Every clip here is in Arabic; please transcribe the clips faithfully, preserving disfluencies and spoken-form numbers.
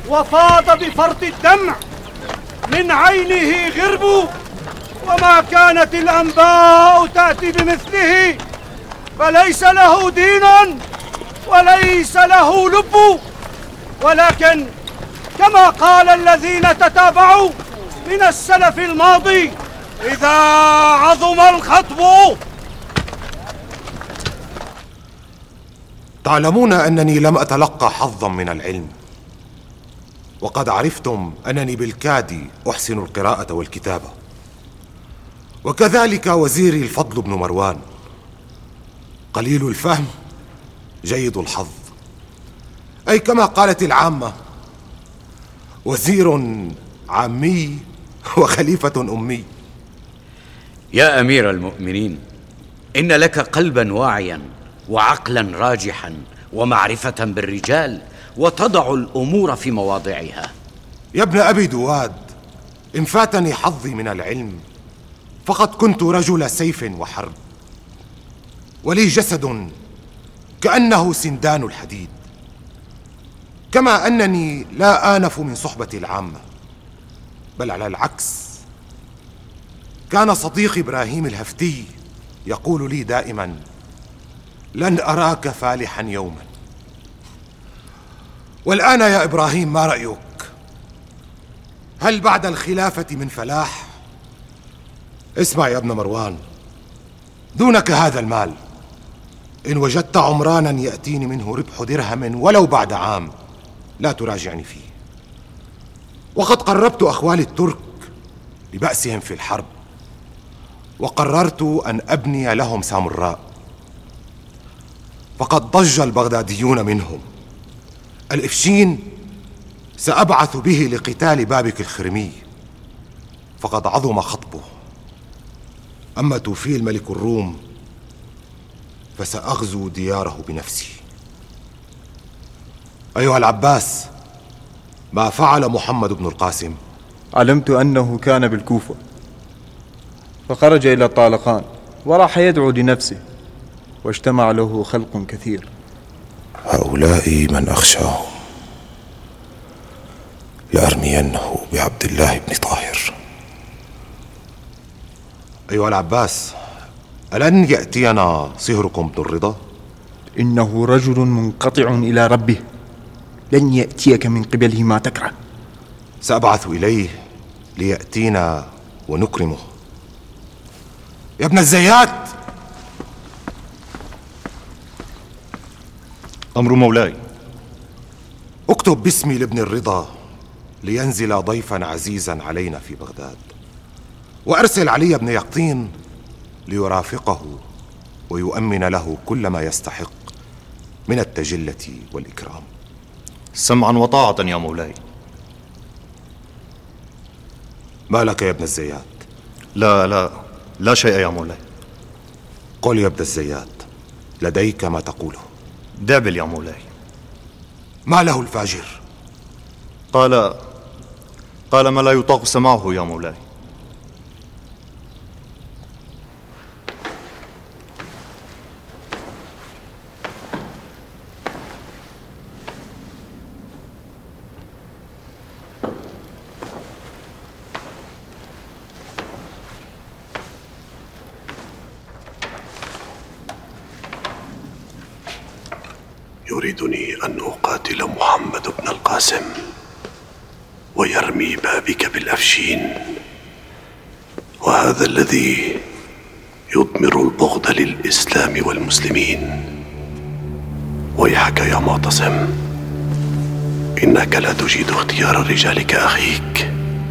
وفاض بفرط الدمع من عينه غرب، وما كانت الأنباء تأتي بمثله، فليس له دين وليس له لب. ولكن كما قال الذين تتابعوا من السلف الماضي: إذا عظم الخطب. تعلمون أنني لم أتلقى حظا من العلم، وقد عرفتم أنني بالكاد أحسن القراءة والكتابة، وكذلك وزيري الفضل بن مروان، قليل الفهم جيد الحظ، أي كما قالت العامة: وزير عامي وخليفة أمي. يا أمير المؤمنين، إن لك قلبا واعيا وعقلا راجحا ومعرفة بالرجال، وتضع الأمور في مواضعها. يا ابن أبي دواد، إن فاتني حظي من العلم فقد كنت رجل سيف وحرب، ولي جسد كأنه سندان الحديد، كما أنني لا آنف من صحبة العامة، بل على العكس. كان صديقي إبراهيم الهفتي يقول لي دائما: لن أراك فالحا يوما. والآن يا إبراهيم، ما رأيك؟ هل بعد الخلافة من فلاح؟ اسمع يا ابن مروان، دونك هذا المال، إن وجدت عمرانا يأتيني منه ربح درهم ولو بعد عام لا تراجعني فيه. وقد قربت أخوالي الترك لبأسهم في الحرب، وقررت أن أبني لهم سامراء، فقد ضج البغداديون منهم. الإفشين سأبعث به لقتال بابك الخرمي، فقد عظم خطبه. أما توفيل ملك الروم فسأغزو دياره بنفسي. أيها العباس، ما فعل محمد بن القاسم؟ علمت أنه كان بالكوفة، فخرج إلى طالقان وراح يدعو لنفسه، واجتمع له خلق كثير. هؤلاء من أخشاهم، لأرمينه بعبد الله بن طاهر. أيها العباس، ألن يأتينا صهركم بن الرضا؟ إنه رجل منقطع إلى ربه، لن يأتيك من قبله ما تكره. سأبعث إليه ليأتينا ونكرمه. يا ابن الزيات! أمر مولاي. اكتب باسمي لابن الرضا لينزل ضيفا عزيزا علينا في بغداد، وأرسل علي بن يقطين ليرافقه ويؤمن له كل ما يستحق من التجلة والإكرام. سمعا وطاعة يا مولاي. ما لك يا ابن الزيات؟ لا لا لا شيء يا مولاي. قل يا ابن الزيات، لديك ما تقوله. دابل يا مولاي. ما له الفاجر؟ قال قال ما لا يطاق سماعه يا مولاي. يريدني أن أقاتل محمد بن القاسم ويرمي بابك بالأفشين، وهذا الذي يضمر البغض للإسلام والمسلمين. ويحك يا معتصم، إنك لا تجيد اختيار الرجال كأخيك.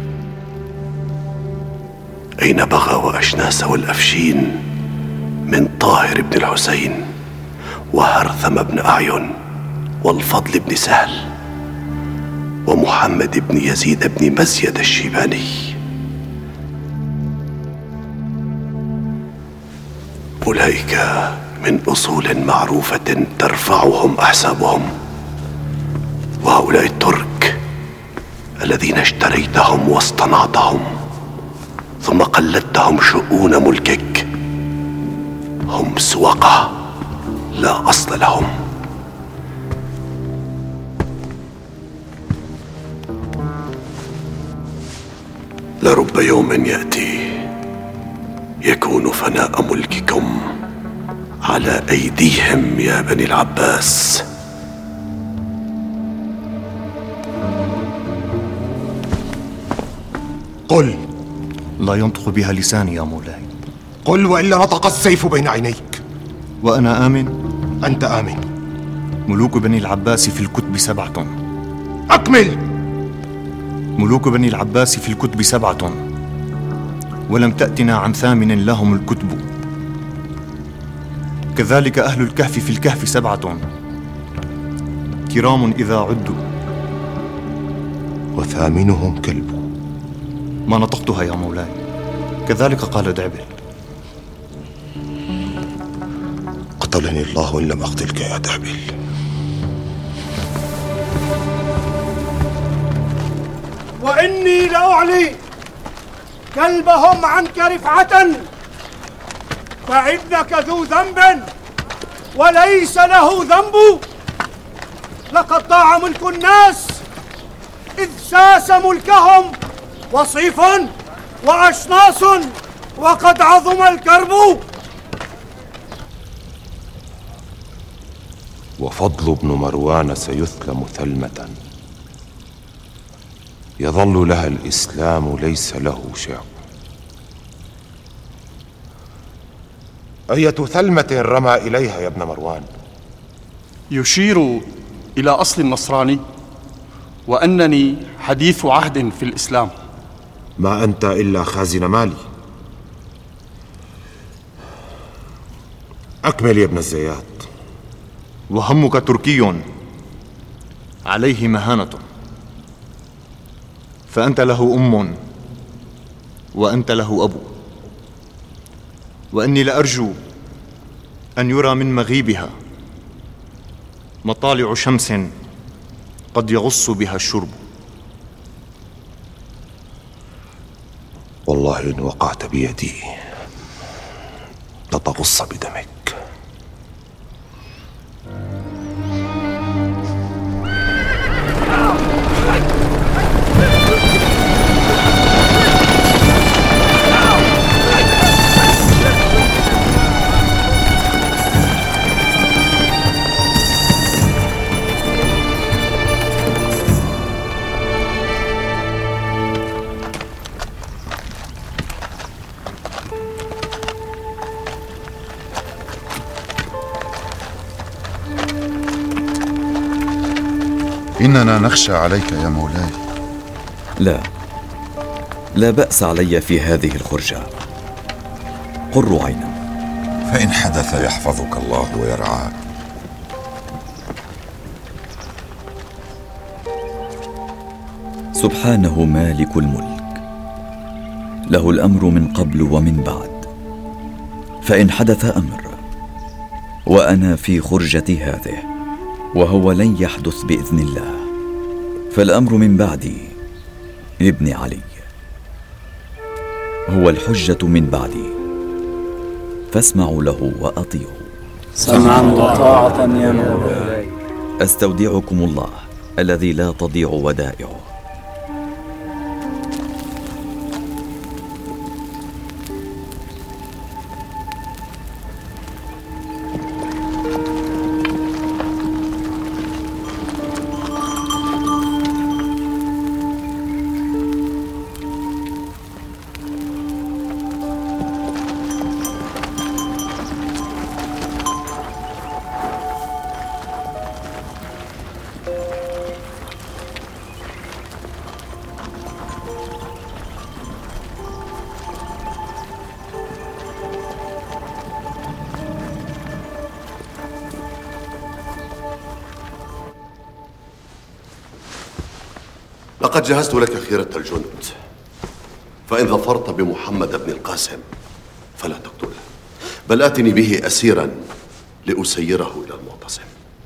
أين بغى وأشناس والأفشين من طاهر بن الحسين وهرثم بن أعين والفضل بن سهل ومحمد بن يزيد بن مزيد الشيباني؟ أولئك من أصول معروفة ترفعهم أحسابهم، وهؤلاء الترك الذين اشتريتهم واصطنعتهم ثم قلدتهم شؤون ملكك هم سوقة لا أصل لهم. لرب يوم يأتي يكون فناء ملككم على أيديهم يا بني العباس. قل. لا ينطق بها لساني يا مولاي. قل وإلا نطق السيف بين عينيك. وأنا آمن؟ أنت آمن. ملوك بني العباس في الكتب سبعة. أكمل. ملوك بني العباس في الكتب سبعة، ولم تأتنا عن ثامن لهم الكتب. كذلك أهل الكهف في الكهف سبعة، كرام إذا عدوا. وثامنهم كلب. ما نطقتها يا مولاي. كذلك قال دعبل. قتلني الله إن لم أقتلك يا دعبل. وإني لأعلي كلبهم عنك رفعة، فإنك ذو ذنب وليس له ذنب. لقد ضاع ملك الناس إذ ساس ملكهم وصيف وأشناص، وقد عظم الكرب. وفضل بن مروان سيثلم ثلمة يظل لها الإسلام ليس له شعب. أية ثلمة رمى إليها يا ابن مروان؟ يشير إلى أصل النصراني، وأنني حديث عهد في الإسلام. ما أنت إلا خازن مالي. أكمل يا ابن الزيات. وهمك تركي عليه مهانة، فأنت له أم وأنت له أبو، وأني لأرجو أن يرى من مغيبها مطالع شمس قد يغص بها الشرب. والله إن وقعت بيدي لتغص بدمك. إننا نخشى عليك يا مولاي. لا، لا بأس علي في هذه الخرجة. قروا عينا. فإن حدث يحفظك الله ويرعاك. سبحانه مالك الملك، له الأمر من قبل ومن بعد. فإن حدث أمر وأنا في خرجتي هذه وهو لن يحدث بإذن الله، فالأمر من بعدي لابن علي، هو الحجة من بعدي، فاسمعوا له وأطيعوا. سمعا وطاعة يا مولاي. أستودعكم الله الذي لا تضيع ودائعه. لقد جهزت لك خيرة الجند، فإن ظفرت بمحمد بن القاسم فلا تقتله، بل آتني به أسيرا لأسيره إلى المعتصم،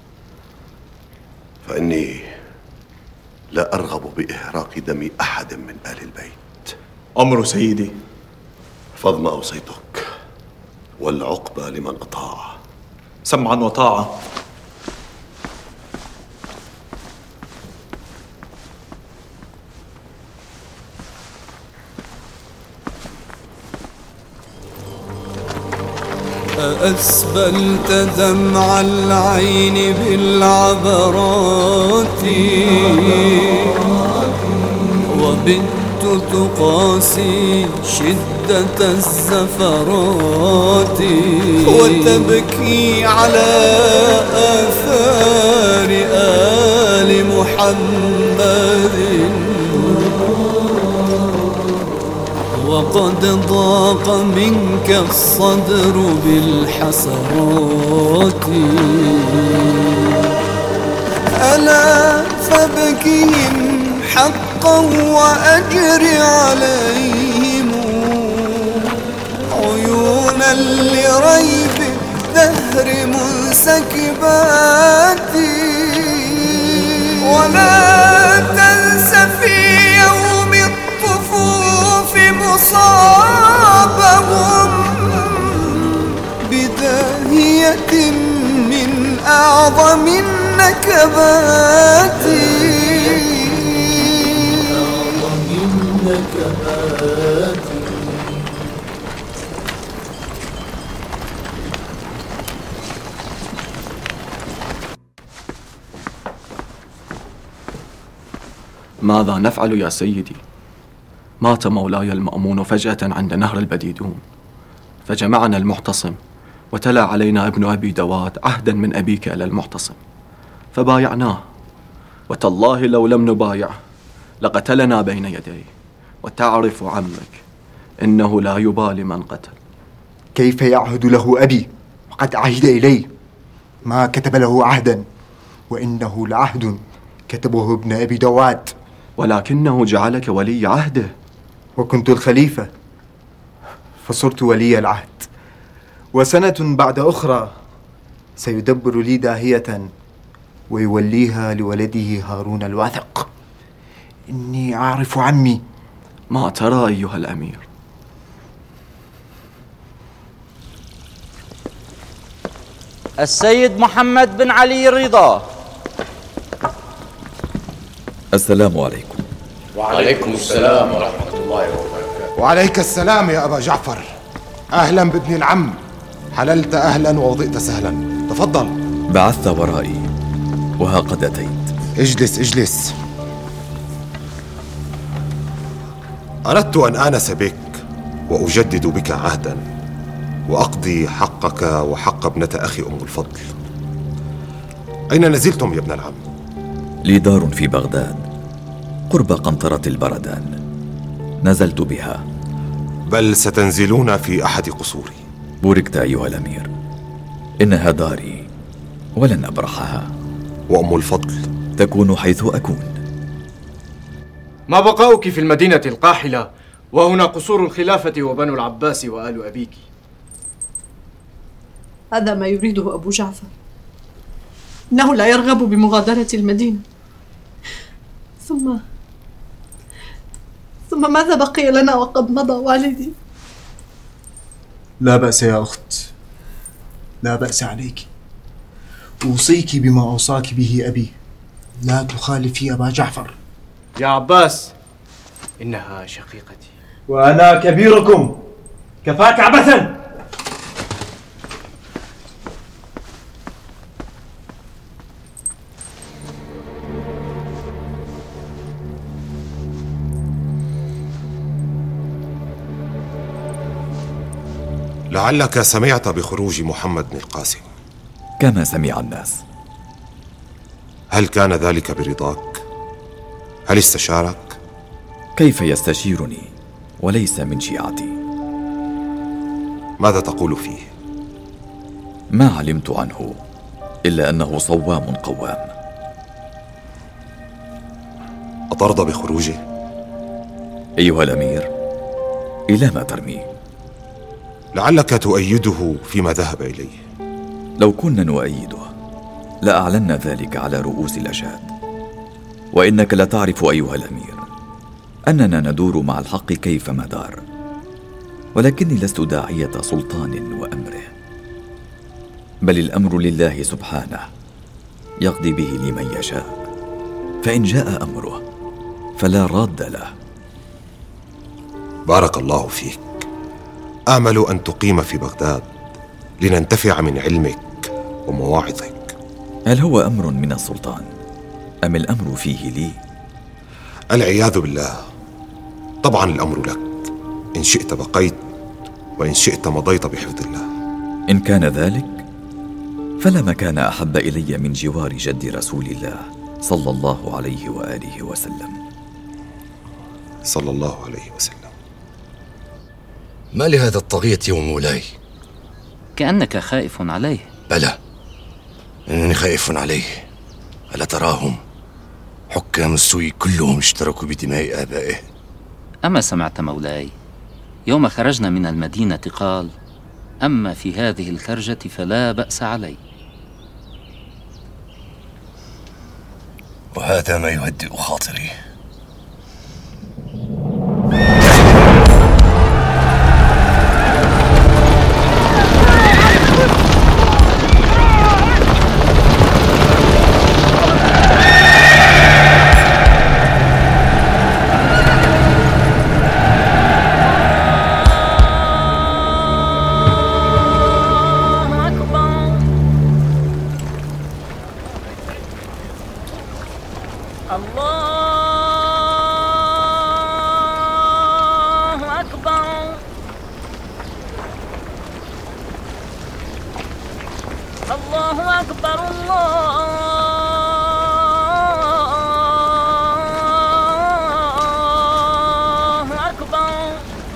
فإني لا أرغب بإهراق دم أحد من آل البيت. أمر سيدي. فض ما أوصيتك، والعقبى لمن أطاع. سمعا وطاعة. أسبلت دمع العين بالعبرات وبت تقاسي شدة الزفرات وتبكي على آثار آل محمد وقد ضاق منك الصدر بالحسرات ألا فابكهم حقا وأجر عليهم عيونا لريب الدهر منسكبات ولا تنس في يوم الطفوف مصابهم بداهية من أعظم النكبات ماذا نفعل يا سيدي؟ مات مولاي المأمون فجأة عند نهر البديدون، فجمعنا المعتصم وتلا علينا ابن أبي دواد عهدا من أبيك إلى المعتصم فبايعناه، وتالله لو لم نبايعه لقتلنا بين يديه، وتعرف عمك إنه لا يبالي من قتل. كيف يعهد له أبي وقد عهد إليه؟ ما كتب له عهدا، وإنه لعهد كتبه ابن أبي دواد. ولكنه جعلك ولي عهده. وكنت الخليفة فصرت ولي العهد، وسنة بعد أخرى سيدبر لي داهية ويوليها لولده هارون الواثق. إني أعرف عمي. ما ترى أيها الأمير؟ السيد محمد بن علي الرضا. السلام عليكم. وعليكم السلام ورحمة الله وبركاته. وعليك السلام يا أبا جعفر. أهلا بابن العم، حللت أهلا ووضئت سهلا، تفضل. بعثت ورائي وها قد أتيت. اجلس اجلس. أردت أن آنس بك وأجدد بك عهدا وأقضي حقك وحق ابنة أخي أم الفضل. أين نزلتم يا ابن العم؟ لي دار في بغداد قرب قنطرة البردان، نزلت بها. بل ستنزلون في أحد قصوري. بوركت أيها الأمير، إنها داري ولن أبرحها. وأم الفضل؟ تكون حيث أكون. ما بقاؤك في المدينة القاحلة وهنا قصور الخلافة وبنو العباس وآل أبيك؟ هذا ما يريده أبو جعفر، إنه لا يرغب بمغادرة المدينة. ثم ثم ماذا بقي لنا وقد مضى والدي؟ لا بأس يا أخت، لا بأس عليك. أوصيك بما أوصاك به أبي، لا تخالفي أبا جعفر. يا عباس، إنها شقيقتي. وأنا كبيركم، كفاك عبثا. لعلك سمعت بخروج محمد بن القاسم. كما سمع الناس. هل كان ذلك برضاك؟ هل استشارك؟ كيف يستشيرني وليس من شيعتي؟ ماذا تقول فيه؟ ما علمت عنه إلا أنه صوام قوام. أترضى بخروجه؟ أيها الأمير، إلى ما ترمي؟ لعلك تؤيده فيما ذهب إليه. لو كنا نؤيده لأعلنا ذلك على رؤوس الأشهاد. وإنك لتعرف أيها الأمير أننا ندور مع الحق كيفما دار، ولكني لست داعية سلطان وأمره، بل الأمر لله سبحانه يقضي به لمن يشاء، فإن جاء أمره فلا راد له. بارك الله فيك. آمل أن تقيم في بغداد لننتفع من علمك ومواعظك. هل هو أمر من السلطان أم الأمر فيه لي؟ العياذ بالله. طبعا الأمر لك، إن شئت بقيت وإن شئت مضيت بحفظ الله. إن كان ذلك فلا مكان أحب إلي من جوار جد رسول الله صلى الله عليه وآله وسلم. صلى الله عليه وسلم. ما لهذا الطاغية ومولاي؟ كأنك خائف عليه. بلى، إنني خائف عليه. ألا تراهم؟ حكام السوء كلهم اشتركوا بدماء آبائه. أما سمعت مولاي يوم خرجنا من المدينة قال: أما في هذه الخرجة فلا بأس علي. وهذا ما يهدئ خاطري. الله أكبر الله أكبر.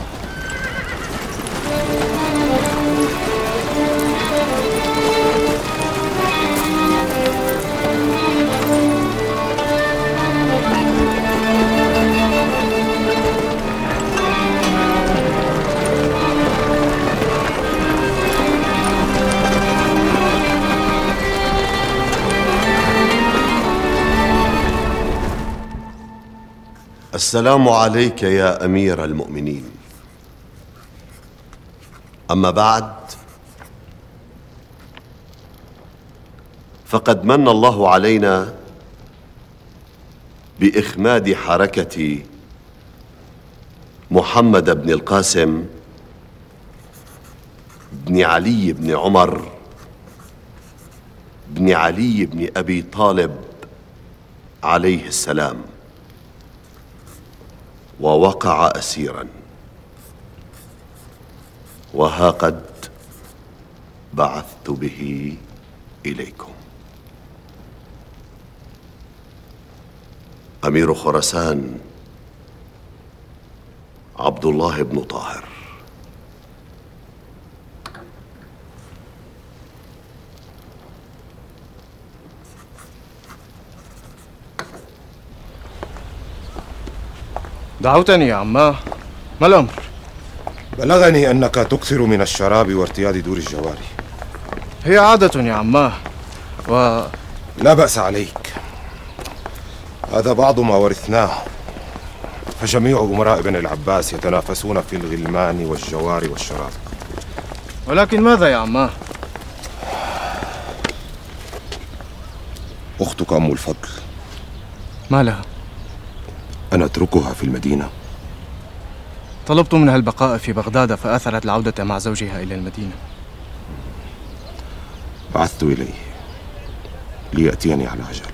السلام عليك يا أمير المؤمنين. أما بعد، فقد من الله علينا بإخماد حركة محمد بن القاسم بن علي بن عمر بن علي بن أبي طالب عليه السلام، ووقع أسيرا، وها قد بعثت به إليكم. أمير خراسان عبد الله بن طاهر. دعوتني يا عماه، ما الأمر؟ بلغني أنك تكثر من الشراب وارتياد دور الجواري. هي عادة يا عماه، و... لا بأس عليك، هذا بعض ما ورثناه، فجميع أمراء بني العباس يتنافسون في الغلمان والجوار والشراب. ولكن ماذا يا عماه؟ أختك أم الفضل، ما لها؟ أنا أتركها في المدينة؟ طلبت منها البقاء في بغداد فأثرت العودة مع زوجها إلى المدينة. بعثت إليه ليأتيني على عجل.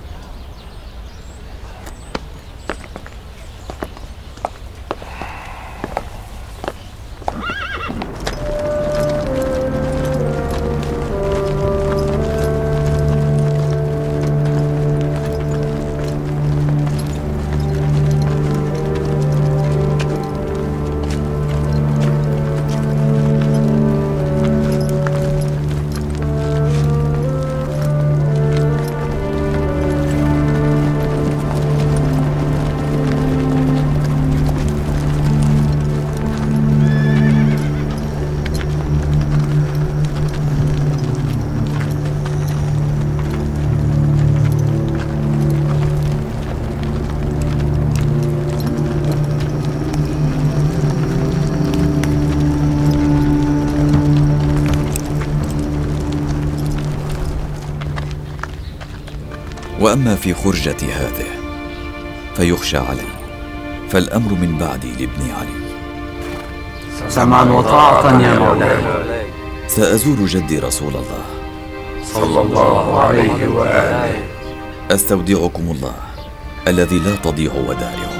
وأما في خرجة هذه فيخشى علي، فالأمر من بعدي لابن علي. سمعا وطاعة يا مولاي. سأزور جدي رسول الله صلى الله عليه وآله. أستودعكم الله الذي لا تضيع ودائعه.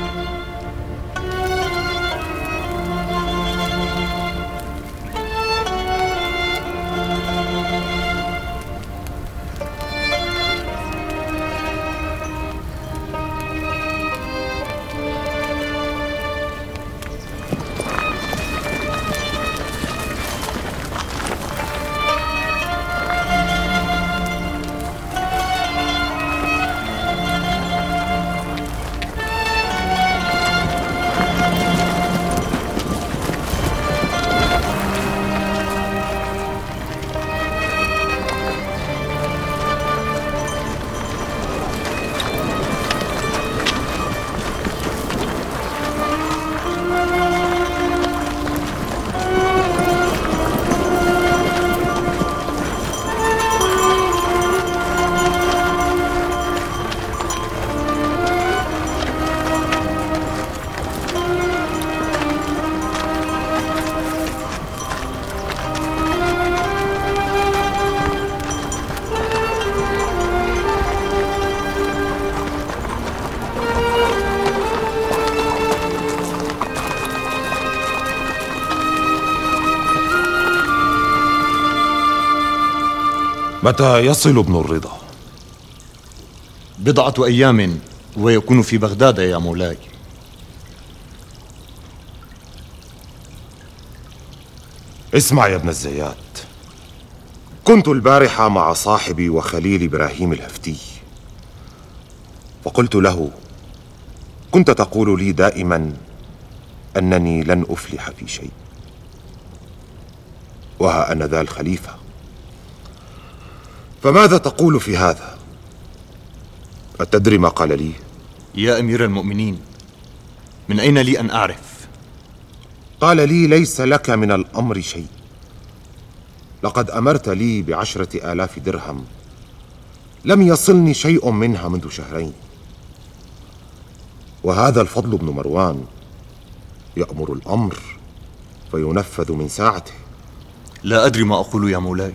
متى يصل ابن الرضا؟ بضعة أيام ويكون في بغداد يا مولاي. اسمع يا ابن الزيات، كنت البارحة مع صاحبي وخليل إبراهيم الهفتي، فقلت له: كنت تقول لي دائما أنني لن أفلح في شيء، وها أنا ذا الخليفة، فماذا تقول في هذا؟ أتدري ما قال لي؟ يا أمير المؤمنين، من أين لي أن أعرف؟ قال لي: ليس لك من الأمر شيء، لقد أمرت لي بعشرة آلاف درهم، لم يصلني شيء منها منذ شهرين، وهذا الفضل بن مروان يأمر الأمر فينفذ من ساعته. لا أدري ما أقول يا مولاي.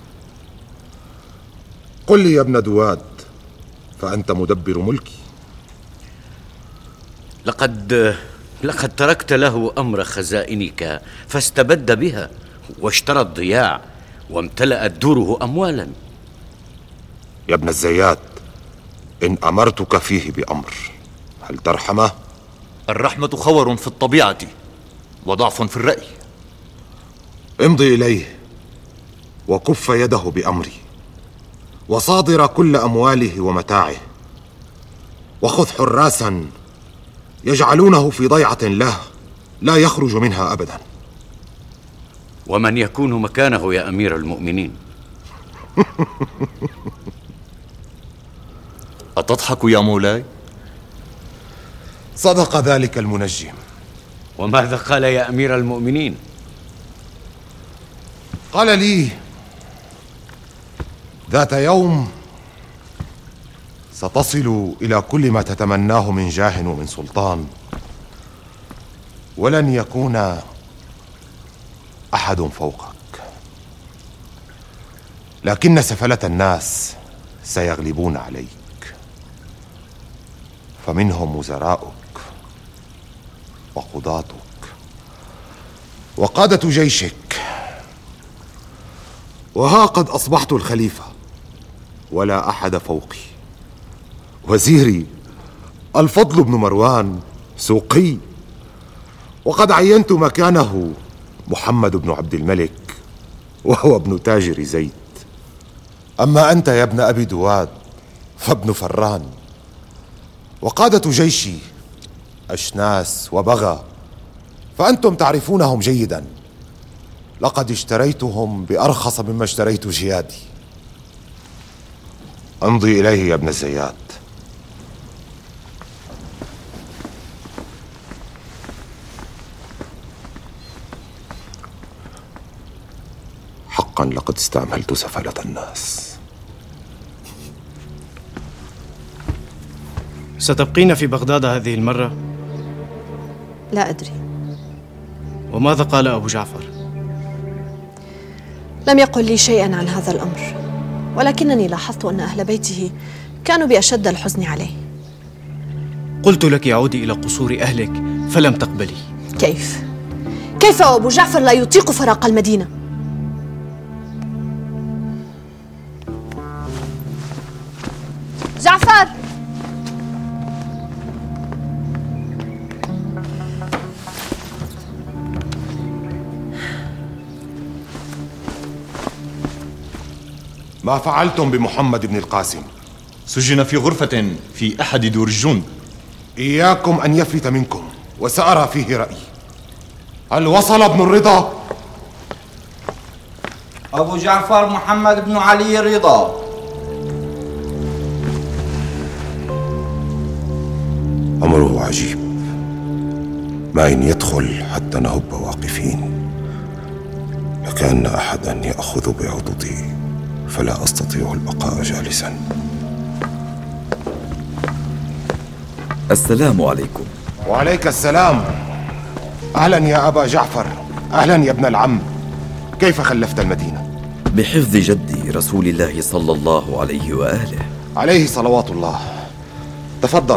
قل لي يا ابن دواد، فأنت مدبر ملكي. لقد لقد تركت له أمر خزائنك فاستبد بها واشترى الضياع وامتلأت دوره أموالا. يا ابن الزيات، إن أمرتك فيه بأمر هل ترحمه؟ الرحمة خور في الطبيعة وضعف في الرأي. امضي إليه وكف يده بأمري، وصادر كل أمواله ومتاعه، وخذ حراسا يجعلونه في ضيعة له لا يخرج منها أبدا. ومن يكون مكانه يا أمير المؤمنين؟ أتضحك يا مولاي؟ صدق ذلك المنجم. وماذا قال يا أمير المؤمنين؟ قال لي: ذات يوم ستصل إلى كل ما تتمناه من جاه ومن سلطان، ولن يكون أحد فوقك، لكن سفلة الناس سيغلبون عليك، فمنهم وزراؤك وقضاتك وقادة جيشك، وها قد أصبحت الخليفة ولا أحد فوقي. وزيري الفضل بن مروان سوقي، وقد عينت مكانه محمد بن عبد الملك وهو ابن تاجر زيد. أما أنت يا ابن أبي دواد فابن فران، وقادة جيشي أشناس وبغى، فأنتم تعرفونهم جيدا، لقد اشتريتهم بأرخص مما اشتريت جيادي. امضي إليه يا ابن الزيات. حقا لقد استعملت سفلة الناس. ستبقين في بغداد هذه المرة؟ لا أدري. وماذا قال أبو جعفر؟ لم يقل لي شيئا عن هذا الأمر، ولكنني لاحظت أن أهل بيته كانوا بأشد الحزن عليه. قلت لك عودي إلى قصور أهلك فلم تقبلي. كيف؟ كيف وأبو جعفر لا يطيق فراق المدينة؟ جعفر! ما فعلتم بمحمد بن القاسم؟ سجن في غرفة في أحد دور الجند. إياكم أن يفلت منكم وسأرى فيه رأيي. هل وصل ابن الرضا؟ أبو جعفر محمد بن علي الرضا. أمره عجيب، ما إن يدخل حتى نهب واقفين، لكأن أحدا يأخذ بعضدي فلا أستطيع البقاء جالسا. السلام عليكم. وعليك السلام. أهلا يا أبا جعفر، أهلا يا ابن العم. كيف خلفت المدينة؟ بحفظ جدي رسول الله صلى الله عليه وآله. عليه صلوات الله. تفضل.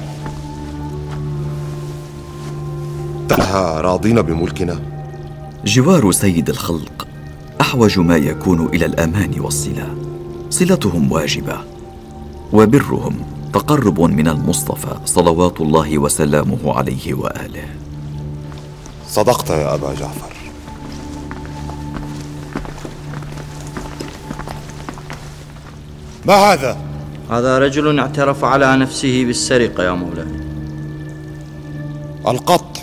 ترها راضين بملكنا؟ جوار سيد الخلق أحوج ما يكون إلى الأمان والصلة. صلتهم واجبة، وبرهم تقرب من المصطفى صلوات الله وسلامه عليه وآله. صدقت يا أبا جعفر. ما هذا؟ هذا رجل اعترف على نفسه بالسرقة يا مولاي. القطع،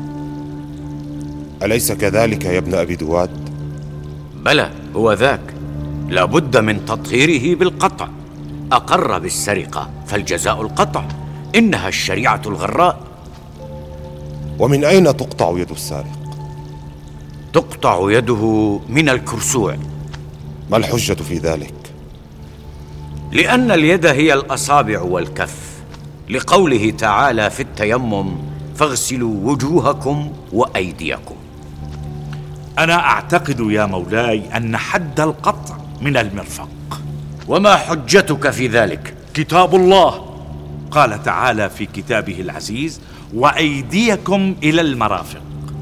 أليس كذلك يا ابن أبي دواد؟ بلى، هو ذاك. لابد من تطهيره بالقطع. أقر بالسرقة فالجزاء القطع، إنها الشريعة الغراء. ومن أين تقطع يد السارق؟ تقطع يده من الكرسوع. ما الحجة في ذلك؟ لأن اليد هي الأصابع والكف، لقوله تعالى في التيمم: فاغسلوا وجوهكم وأيديكم. أنا أعتقد يا مولاي أن حد القطع من المرفق. وما حجتك في ذلك؟ كتاب الله قال تعالى في كتابه العزيز: وأيديكم إلى المرافق.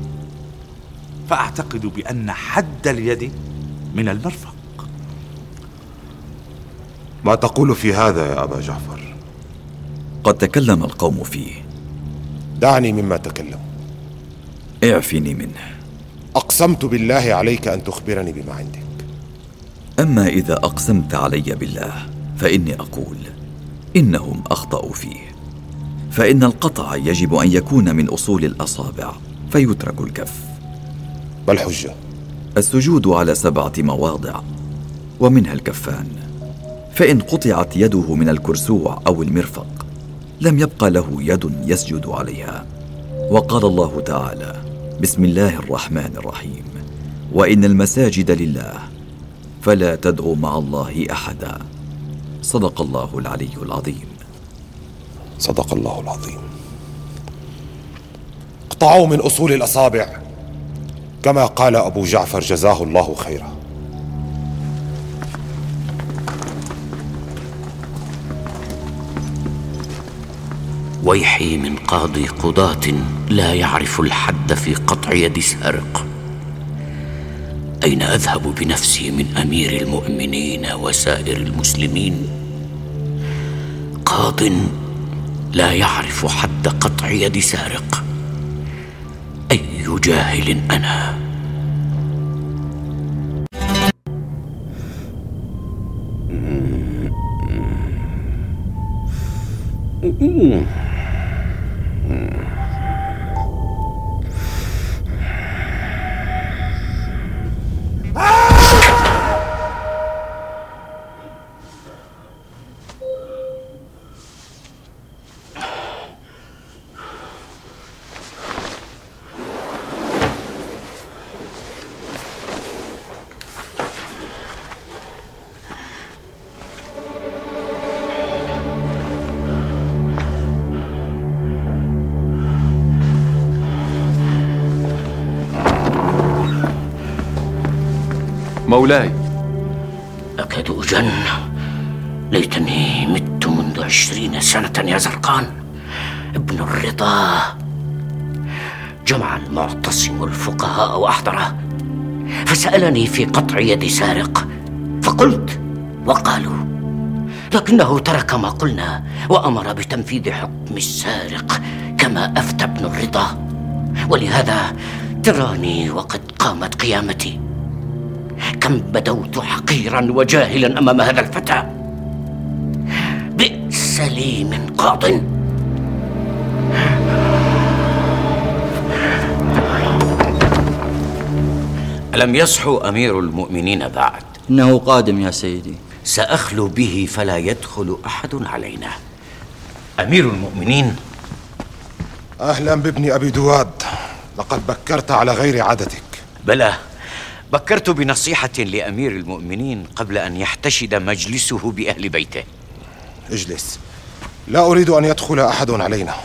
فأعتقد بأن حد اليد من المرفق. ما تقول في هذا يا أبا جعفر؟ قد تكلم القوم فيه. دعني مما تكلم. اعفني منه. أقسمت بالله عليك أن تخبرني بما عندك. أما إذا أقسمت علي بالله فإني أقول إنهم أخطأوا فيه، فإن القطع يجب أن يكون من أصول الأصابع فيترك الكف. ما الحجة؟ السجود على سبعة مواضع ومنها الكفان، فإن قطعت يده من الكرسوع أو المرفق لم يبق له يد يسجد عليها. وقال الله تعالى: بسم الله الرحمن الرحيم: وإن المساجد لله فلا تدعوا مع الله أحدا. صدق الله العلي العظيم. صدق الله العظيم. اقطعوا من أصول الأصابع كما قال أبو جعفر جزاه الله خيرا. ويحي من قاضي قضاة لا يعرف الحد في قطع يد سارق. أين أذهب بنفسي من أمير المؤمنين وسائر المسلمين؟ قاض لا يعرف حد قطع يد سارق. أي جاهل أنا! مولاي. أكاد أجن. ليتني مت منذ عشرين سنة يا زرقان. ابن الرضا جمع المعتصم الفقهاء وأحضره، فسألني في قطع يد سارق، فقلت وقالوا، لكنه ترك ما قلنا وأمر بتنفيذ حكم السارق كما أفتى ابن الرضا، ولهذا تراني وقد قامت قيامتي. كم بدوت حقيرا وجاهلا أمام هذا الفتى. بئس لي من قاض. ألم يصحو أمير المؤمنين بعد؟ إنه قادم يا سيدي. سأخلو به فلا يدخل أحد علينا. أمير المؤمنين. أهلا بابن أبي دواد، لقد بكرت على غير عادتك. بلى، بكرت بنصيحة لأمير المؤمنين قبل أن يحتشد مجلسه بأهل بيته. اجلس، لا أريد أن يدخل أحد علينا.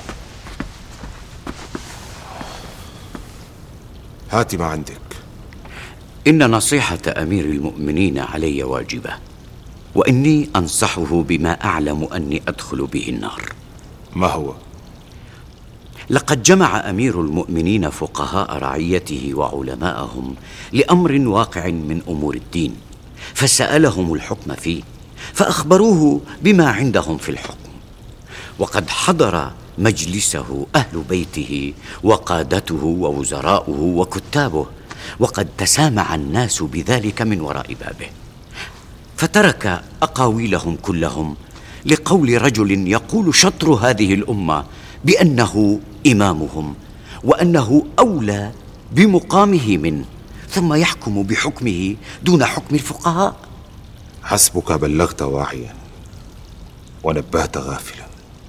هات ما عندك. إن نصيحة أمير المؤمنين علي واجبة، وإني أنصحه بما أعلم أني أدخل به النار. ما هو؟ لقد جمع أمير المؤمنين فقهاء رعيته وعلماءهم لأمر واقع من أمور الدين، فسألهم الحكم فيه، فأخبروه بما عندهم في الحكم. وقد حضر مجلسه أهل بيته وقادته ووزراؤه وكتابه، وقد تسامع الناس بذلك من وراء بابه، فترك أقاويلهم كلهم لقول رجل يقول شطر هذه الأمة بأنه إمامهم وأنه أولى بمقامه منه، ثم يحكم بحكمه دون حكم الفقهاء. حسبك بلغت واعيا ونبهت غافلا،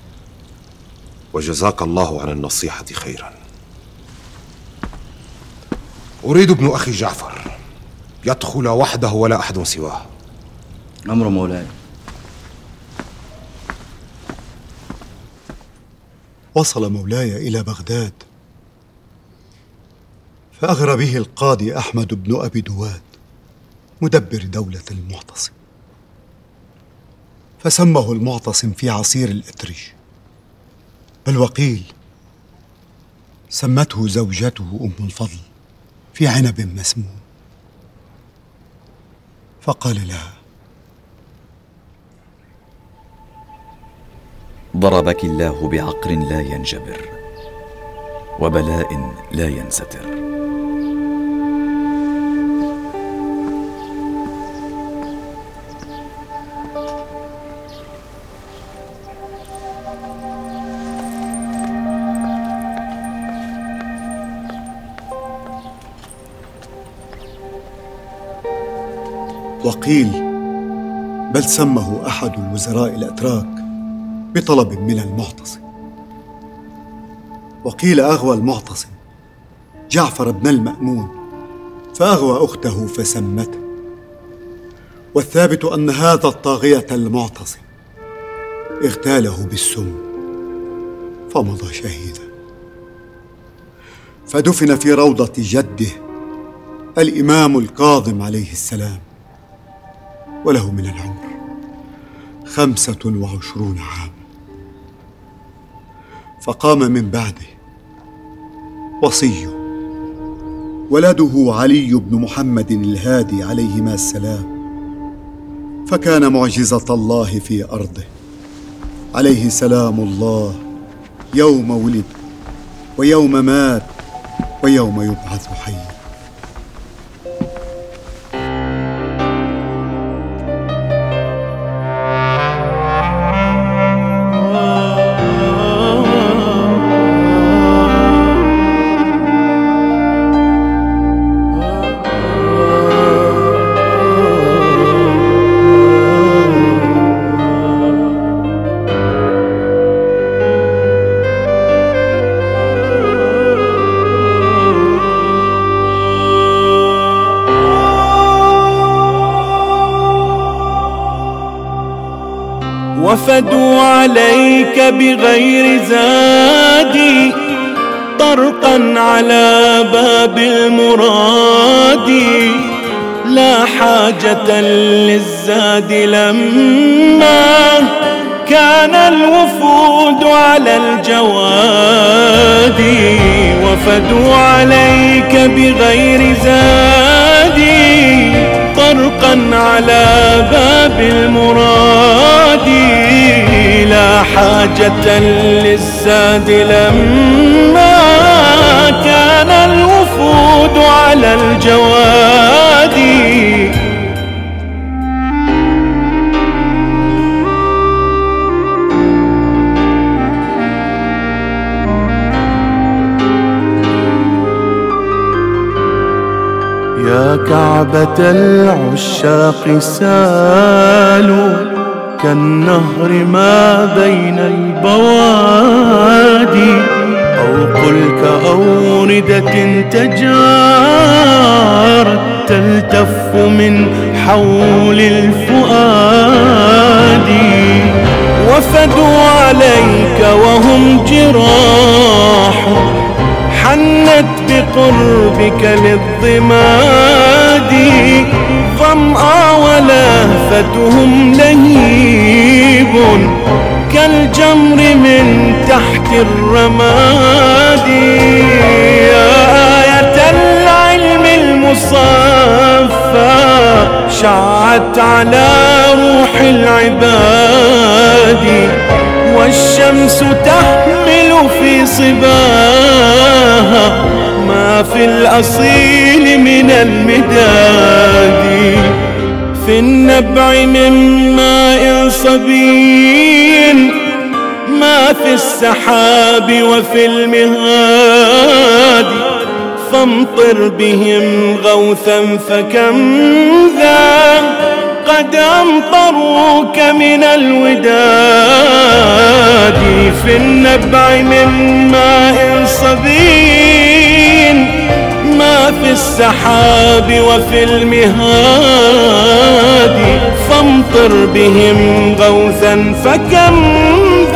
وجزاك الله عن النصيحة خيرا. أريد ابن أخي جعفر يدخل وحده ولا أحد سواه. أمر مولاي. وصل مولاي إلى بغداد، فأغرى به القاضي أحمد بن أبي دواد مدبر دولة المعتصم، فسمه المعتصم في عصير الأترج، بل وقيل سمته زوجته أم الفضل في عنب مسموم، فقال لها: ضربك الله بعقر لا ينجبر وبلاء لا ينستر. وقيل بل سمه أحد الوزراء الأتراك بطلب من المعتصم، وقيل أغوى المعتصم جعفر بن المأمون فأغوى أخته فسمته، والثابت أن هذا الطاغية المعتصم اغتاله بالسم فمضى شهيدا، فدفن في روضة جده الإمام الكاظم عليه السلام، وله من العمر خمسة وعشرون عام. فقام من بعده وصيه ولده علي بن محمد الهادي عليهما السلام، فكان معجزة الله في أرضه عليه سلام الله يوم ولد ويوم مات ويوم يبعث حيا. وفدوا عليك بغير زادي طرقا على باب المراد، لا حاجة للزاد لما كان الوفود على الجواد وفدوا عليك بغير زاد طرقا على باب المراد لا حاجة للزاد لما كان الوفود على الجواد يا كعبة العشاق سالوا كالنهر ما بين البوادي أو قل كأوردة تجارت تلتف من حول الفؤاد وفدوا عليك وهم جراح حنت بقربك للضماد ظمأ ولهفتهم لهيب كالجمر من تحت الرماد يا آية العلم المصفى شعت على روح العباد والشمس تحمل في صباها ما في الأصيل من المداد في النبع من ماء صبي ما في السحاب وفي المهاد فامطر بهم غوثا فكم ذا قد أمطروك من الوداد في النبع من ماء صبي ما في السحاب وفي المهاد فامطر بهم غوثا فكم